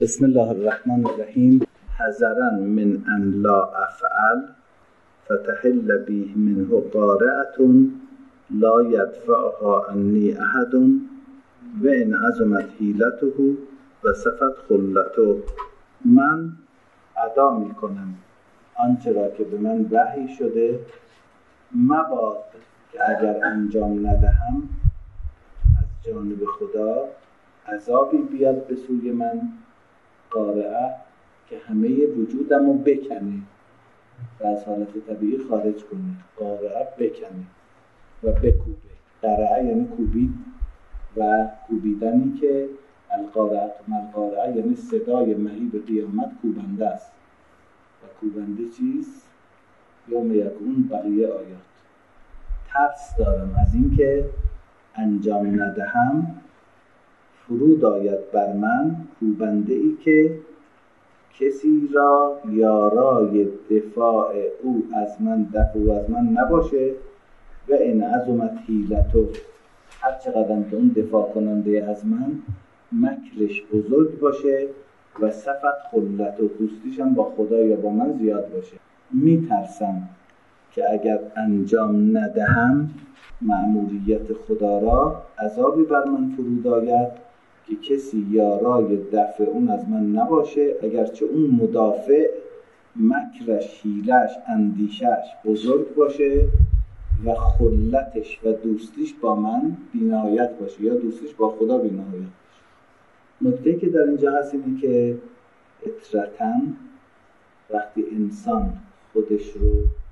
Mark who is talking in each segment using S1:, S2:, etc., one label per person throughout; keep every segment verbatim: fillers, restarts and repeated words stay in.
S1: بسم الله الرحمن الرحیم. حذرا من ان لا افعل فتحل به منه قارعة لا یدفعها عنی احد و ان عظمت حیلته و صفت خلته. من ادا می کنم آنچه را که به من وحی شده، مباد که اگر انجام ندهم از جانب خدا عذابی بیاد به سوی من، قارعه که همه وجودم رو بکنه و از حالت طبیعی خارج کنه. قارعه بکنه و بکوبه. قارعه یعنی کوبید و کوبیدنی که القارعه القارعه یعنی صدای مهیب قیامت کوبنده است. و کوبنده چیست؟ یوم یکون بقیه آیات. ترس دارم از این که انجام ندهم فرود آید بر من کوبنده ای که کسی را یارای دفاع او از من دفع او از من نباشه و ان عظمت حیلته، هر چقدر که اون دفاع کننده از من مکرش بزرگ باشه و صفت خلت و دوستیشم با خدا یا با من زیاد باشه. میترسم که اگر انجام ندهم مأموریت خدا را، عذابی بر من فرود آید که کسی یارای دفع اون از من نباشه، اگرچه اون مدافع مکرش، حیلش، اندیشش بزرگ باشه و خلتش و دوستیش با من بی‌نهایت باشه یا دوستیش با خدا بی‌نهایت باشه. نکته که در اینجا هست اینه که اطرتاً وقتی انسان خودش رو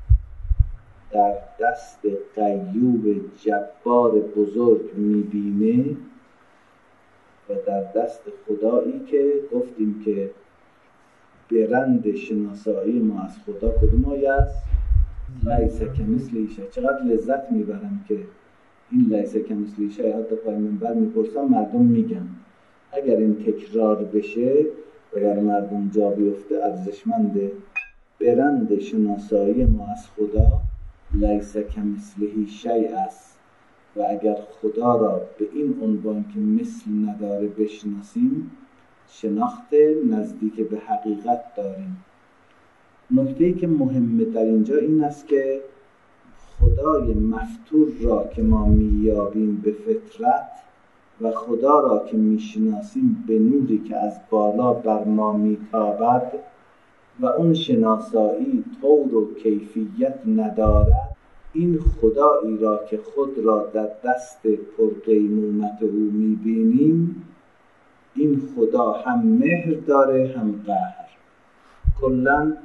S1: در دست غیور جبار بزرگ میبینه و در دست خدایی که گفتیم که برند شناسایی ما از خدا کدوم آیه است؟ لیس کمثله شیء. چقدر لذت میبرم که این لیس کمثله شیء حتی پای منبر میپرسم، مردم میگن. اگر این تکرار بشه و اگر مردم جا بیفته ارزشمنده. برند شناسایی ما از خدا لیس کمثله شیء است و اگر خدا را به این عنوان که مثل نداره بشناسیم، شناخت نزدیک به حقیقت داریم. نکته‌ای که مهمه در اینجا این است که خدای مفتور را که ما میابیم به فطرت و خدا را که میشناسیم به نوری که از بالا بر ما میتابد و اون شناسایی طور و کیفیت ندارد، این خدایی را که خود را در دست پرقیمومت او میبینیم، این خدا هم مهر داره هم قهر. کلاً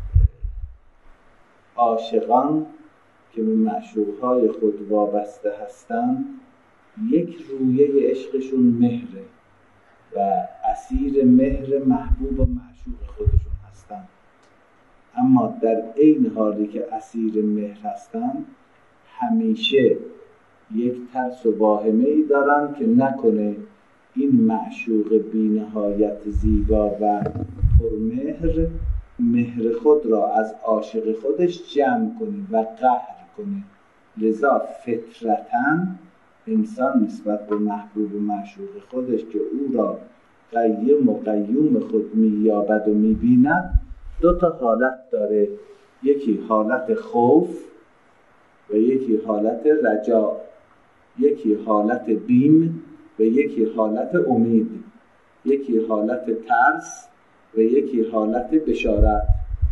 S1: عاشقان که به معشوقهای خود وابسته هستند، یک رویه عشقشون مهره و اسیر مهر محبوب و معشوق خودشون هستند. اما در عین حالی که اسیر مهر هستند، همیشه یک ترس و واهمه‌ای دارن که نکنه این معشوق بی‌نهایت زیبا و پرمهر مهر خود را از عاشق خودش جمع کنه و قهر کنه. لذا فطرتاً انسان نسبت به محبوب و معشوق خودش که او را قیم و قیوم خود می‌یابد و می‌بیند، دو تا حالت داره. یکی حالت خوف و یکی حالت رجا، یکی حالت بیم و یکی حالت امید، یکی حالت ترس و یکی حالت بشارت.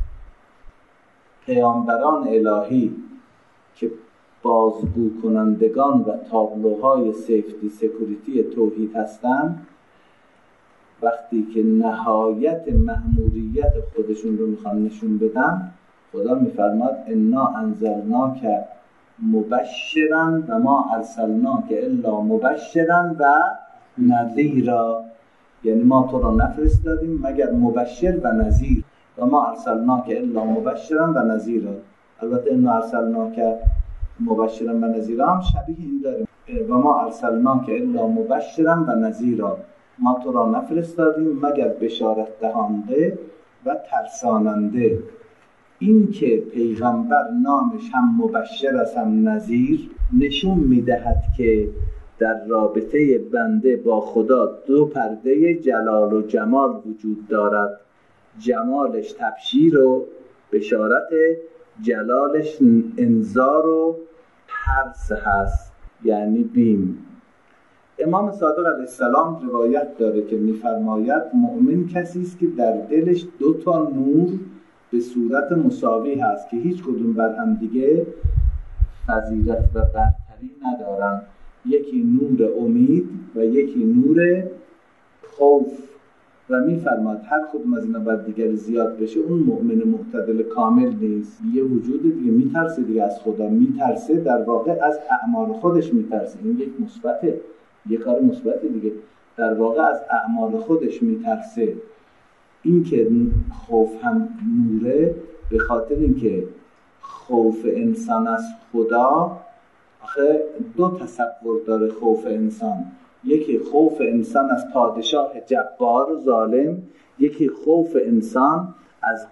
S1: پیامبران الهی که بازگو کنندگان و تابلوهای سیفتی سکوریتی توحید هستند، وقتی که نهایت مأموریت خودشون رو میخوان نشون بدن، خدا میفرماد انا انزلناک مبشرا و ما ارسلناک الا مبشرا و نذیرا. یعنی ما تو را نفرستادیم مگر مبشر و نذیر. و ما ارسلناک الا مبشرا و نذیرا. البته انا ارسلناک مبشرا و نذیرا هم شبیه این داریم. و ما ارسلناک الا مبشرا و نذیرا. ما تو را نفرستادیم مگر بشارت دهنده و ترساننده. این که پیغمبر نامش هم مبشر است هم نذیر نشون میدهد که در رابطه بنده با خدا دو پرده جلال و جمال وجود دارد. جمالش تبشیر و بشارت، جلالش انذار و ترس هست، یعنی بیم. امام صادق علیه السلام روایت داره که می‌فرماید مؤمن کسی است که در دلش دو تا نور به صورت مساوی هست که هیچ کدوم بر هم دیگه فضیلت و برتری ندارن. یکی نور امید و یکی نور خوف. و می‌فرماید هر کدوم از اینا بر دیگر زیاد بشه اون مؤمن معتدل کامل نیست. یه وجود دیگه میترسه دیگه از خدا، میترسه در واقع از اعمال خودش میترسه. این یک مثبته، یه کار مثبت دیگه. در واقع از اعمال خودش میترسه. این که خوف هم نوره به خاطر اینکه خوف انسان از خدا، آخه دو تصور داره خوف انسان. یکی خوف انسان از پادشاه جبار و ظالم، یکی خوف انسان از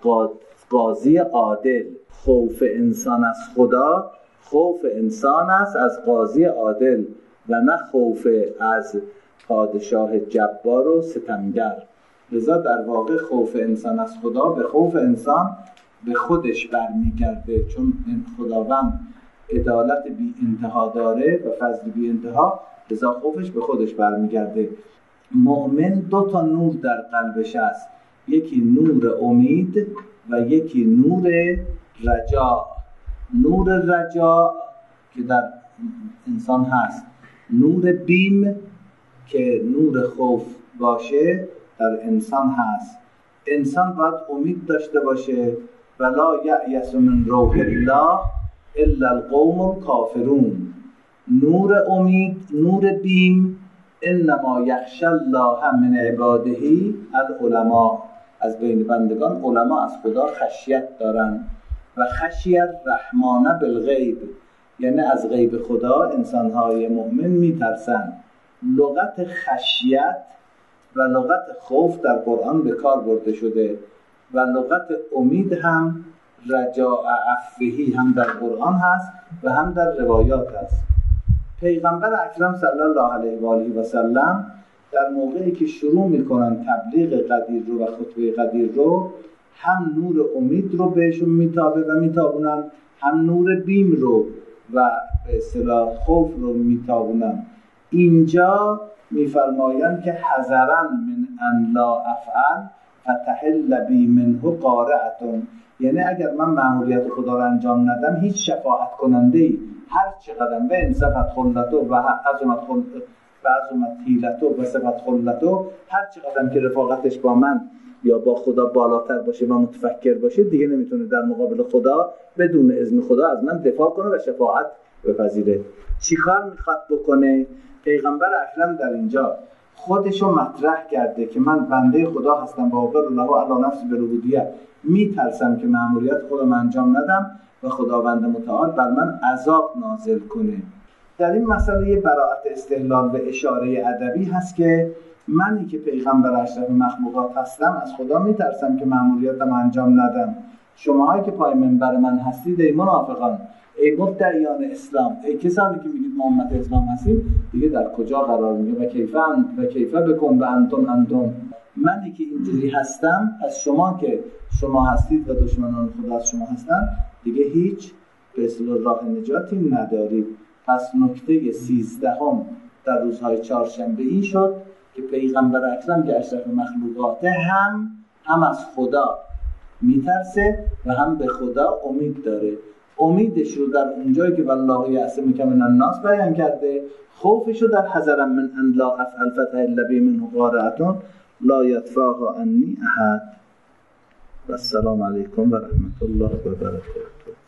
S1: قاضی عادل. خوف انسان از خدا، خوف انسان است از قاضی عادل و نه خوف از پادشاه جبار و ستمگر. لذا در واقع خوف انسان از خدا به خوف انسان به خودش برمیگرده، چون خداوند عدالت بی انتها داره و فضل بی انتها، لذا خوفش به خودش برمیگرده. مؤمن دو تا نور در قلبش است، یکی نور امید و یکی نور رجا. نور رجا که در انسان هست، نور بیم که نور خوف باشه در انسان هست. انسان باید امید داشته باشه، ولا یأیس من روح الله الا القوم الکافرون. نور امید، نور بیم، انما یخشی الله من عباده العلماء. از بین بندگان علما از خدا خشیت دارن. و خشی الرحمن بالغیب، یعنی از غیب خدا انسان‌های مؤمن میترسن. لغت خشیت و لغت خوف در قرآن به کار برده شده و لغت امید هم رجاء عفوه هم در قرآن هست و هم در روایات هست. پیغمبر اکرم صلی الله علیه و آله و سلم در موقعی که شروع میکنن تبلیغ قدیر رو و خطبه قدیر رو، هم نور امید رو بهشون میتابه و میتابونن، هم نور بیم رو و به اصطلاح خوف رو میتابونن. اینجا میفرمایند که حذرا من ان لا افعل فتحل بی منه قارعه، یعنی اگر من مأموریت خدا رو انجام ندم هیچ شفاعت کننده‌ای هر چقدر به انصفت خلتو و عظمت خلتو و عظمت حیلتو و صفت خلتو، هر چقدر که رفاقتش با من یا با خدا بالاتر باشه و متفکر باشه، دیگه نمیتونه در مقابل خدا بدون اذن خدا از من دفاع کنه و شفاعت بپذیره. چی کار میخواد بکنه؟ پیغمبر اکرم در اینجا خودشو مطرح کرده که من بنده خدا هستم و اقر له علی نفسی بالعبودیه، میترسم که مأموریت خودم انجام ندم و خداوند متعال بر من عذاب نازل کنه. در این مسئله یه براءت استحلال و اشاره ادبی هست که منی که پیغمبر اشرف مخلوقات هستم از خدا میترسم که مأموریتم انجام ندم. شماهایی که پای منبر من هستید ای منافقان، ای مدعیان اسلام، ای کسانی که میگید ما امت اسلام هستیم، دیگه در کجا قرار میگه؟ و کیفه و کیفه بکن و انتم انتم. منی که اینجوری هستم، از شما که شما هستید و دشمنان خدا از شما هستن، دیگه هیچ به اصطلاح راه نجاتی ندارید. پس نکته سیزدهم در روزهای چهارشنبه این شد که پیغمبر اکرم که اشرف مخلوقاته هم هم از خدا میترسه و هم به خدا امید داره. امیدش رو در اونجایی که والله یعصمک من الناس بیان کرده، خوفش رو در حذر من ان لا افعل فتحل بی منه قارعه لا یدفعها عنی احد. و السلام علیکم و رحمت الله و برکاته.